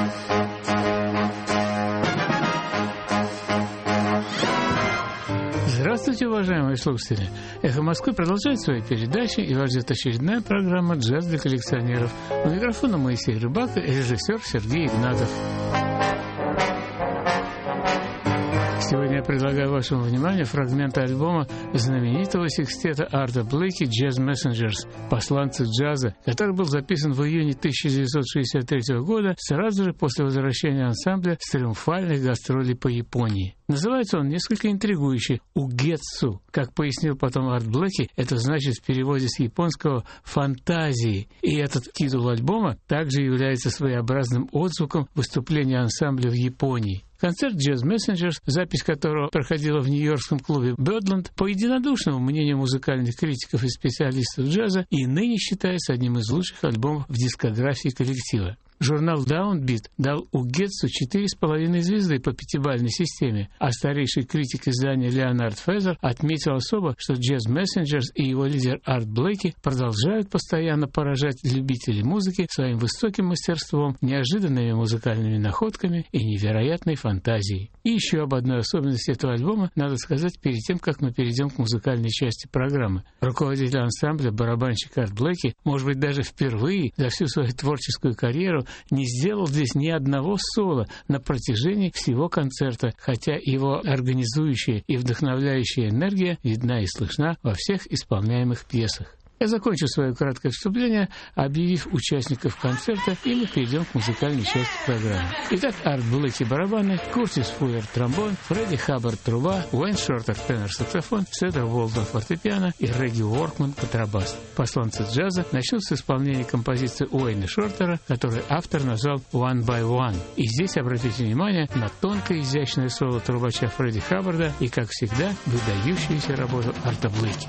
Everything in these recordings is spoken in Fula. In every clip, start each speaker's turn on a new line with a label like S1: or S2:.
S1: Здравствуйте, уважаемые слушатели! «Эхо Москвы» продолжает свои передачи, и вас ждет очередная программа «Джаз для коллекционеров». У микрофона Моисей Рыбак и режиссер Сергей Игнатов. Сегодня я предлагаю вашему вниманию фрагменты альбома знаменитого секстета Арта Блейки «Jazz Messengers» «Посланцы джаза», который был записан в июне 1963 года, сразу же после возвращения ансамбля с триумфальных гастролей по Японии. Называется он несколько интригующе «Угетсу». Как пояснил потом Арт Блейки, это значит в переводе с японского «фантазии». И этот титул альбома также является своеобразным отзвуком выступления ансамбля в Японии. Концерт «Jazz Messengers», запись которого проходила в нью-йоркском клубе «Бёрдленд», по единодушному мнению музыкальных критиков и специалистов джаза, и ныне считается одним из лучших альбомов в дискографии коллектива. Журнал Downbeat дал Угетсу 4,5 звезды по пятибалльной системе, а старейший критик издания Леонард Фезер отметил особо, что Jazz Messengers и его лидер Арт Блейки продолжают постоянно поражать любителей музыки своим высоким мастерством, неожиданными музыкальными находками и невероятной фантазией. И еще об одной особенности этого альбома надо сказать перед тем, как мы перейдем к музыкальной части программы. Руководитель ансамбля, барабанщик Арт Блейки, может быть, даже впервые за всю свою творческую карьеру не сделал здесь ни одного соло на протяжении всего концерта, хотя его организующая и вдохновляющая энергия видна и слышна во всех исполняемых пьесах. Я закончу свое краткое вступление, объявив участников концерта, и мы перейдем к музыкальной части программы. Итак, Арт Блейки барабаны, Куртис Фуэр тромбон, Фредди Хаббард труба, Уэйн Шортер тенор-саксофон, Седер Уолдон фортепиано и Регги Уоркман контрабас. Посланцы джаза начнут с исполнения композиции Уэйна Шортера, которую автор назвал «One by One». И здесь обратите внимание на тонкое изящное соло трубача Фредди Хаббарда и, как всегда, выдающуюся работу Арта Блейки.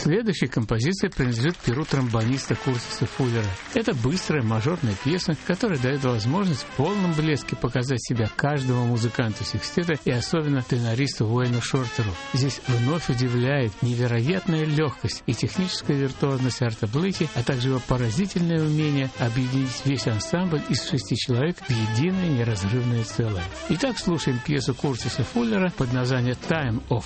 S1: Следующая композиция принадлежит перу тромбониста Куртиса Фуллера. Это быстрая мажорная пьеса, которая дает возможность в полном блеске показать себя каждому музыканту секстета и особенно тенористу Уэйну Шортеру. Здесь вновь удивляет невероятная легкость и техническая виртуозность Арта Блэки, а также его поразительное умение объединить весь ансамбль из 6 человек в единое неразрывное целое. Итак, слушаем пьесу Куртиса Фуллера под названием «Time Off».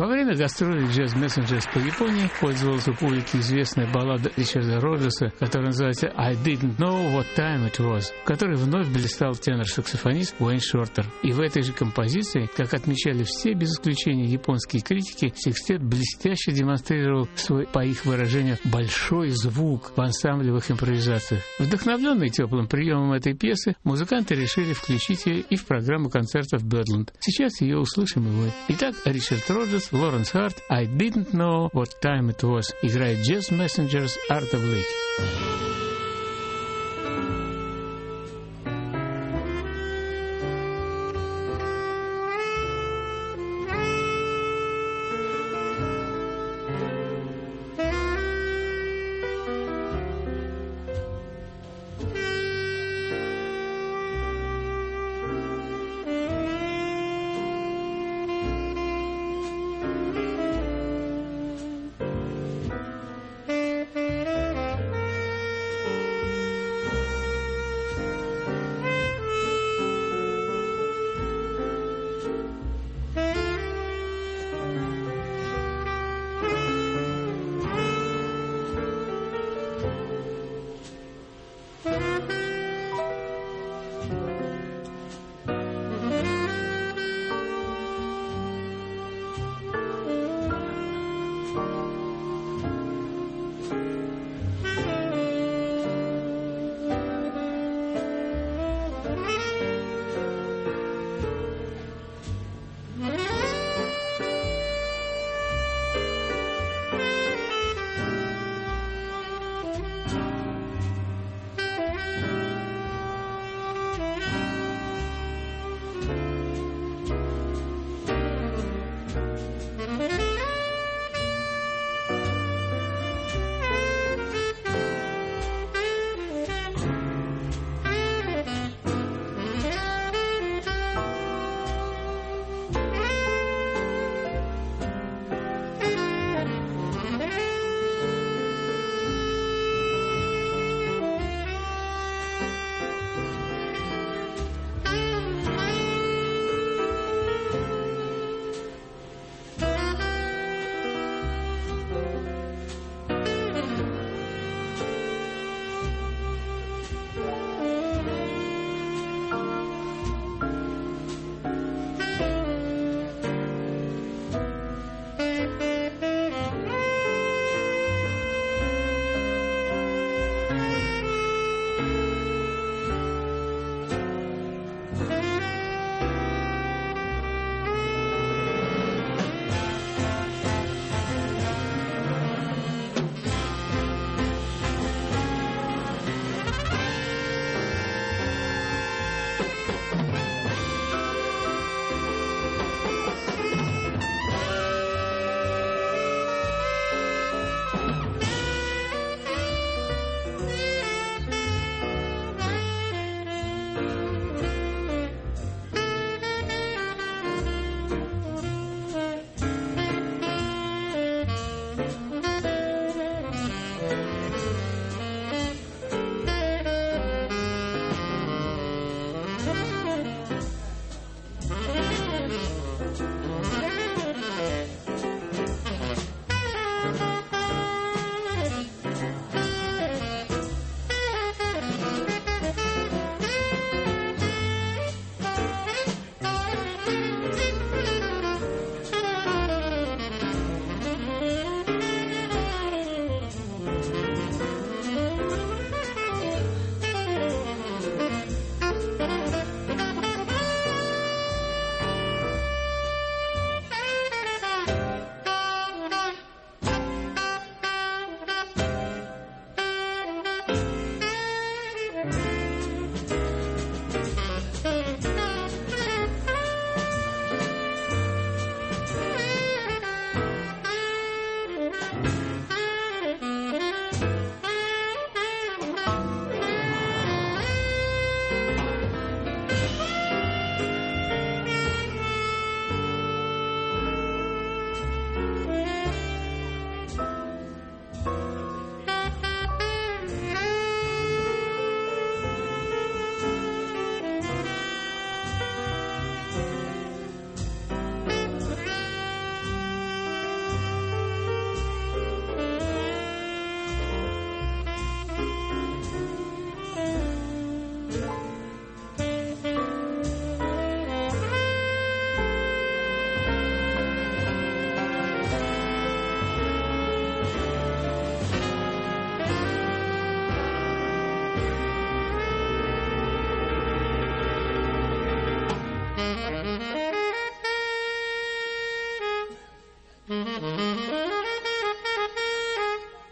S1: Во время гастролей Jazz Messengers по Японии пользовалась у публики известная баллада Ричарда Роджерса, которая называется «I Didn't Know What Time It Was», в которой вновь блистал тенор-саксофонист Уэйн Шортер. И в этой же композиции, как отмечали все без исключения японские критики, секстет блестяще демонстрировал свой, по их выражению, большой звук в ансамблевых импровизациях. Вдохновленные теплым приемом этой пьесы, музыканты решили включить ее и в программу концертов Бёдланд. Сейчас ее услышим и вы. Итак, Ричард Роджерс, Лоренс Харт, «I Didn't Know What Time It Was» играет Jazz Messengers Арта Блейки.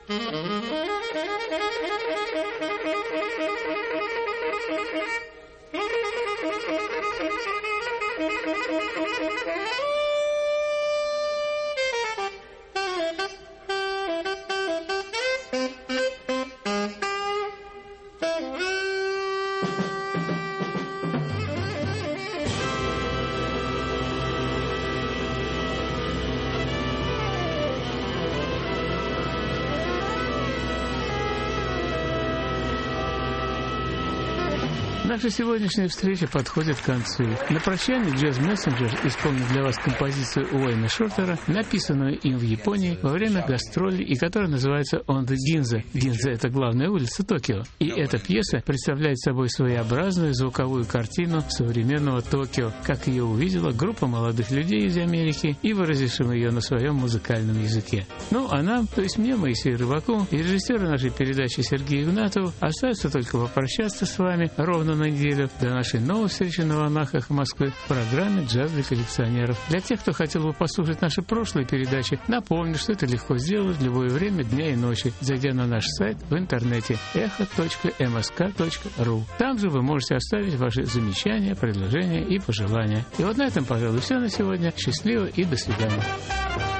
S1: Наша сегодняшняя встреча подходит к концу. На прощание Jazz Messenger исполнит для вас композицию Уэйна Шортера, написанную им в Японии во время гастролей и которая называется «On the Ginza». Гинза — это главная улица Токио. И эта пьеса представляет собой своеобразную звуковую картину современного Токио, как ее увидела группа молодых людей из Америки и выразившим ее на своем музыкальном языке. Ну, а нам, то есть мне, Моисею Рыбаку, и режиссеру нашей передачи Сергею Игнатову, остается только попрощаться с вами ровно на неделю до нашей новой встречи на волнах «Эхо Москвы» в программе «Джаз для коллекционеров». Для тех, кто хотел бы послушать наши прошлые передачи, напомню, что это легко сделать в любое время дня и ночи, зайдя на наш сайт в интернете echo.msk.ru. Там же вы можете оставить ваши замечания, предложения и пожелания. И вот на этом, пожалуй, все на сегодня. Счастливо и до свидания.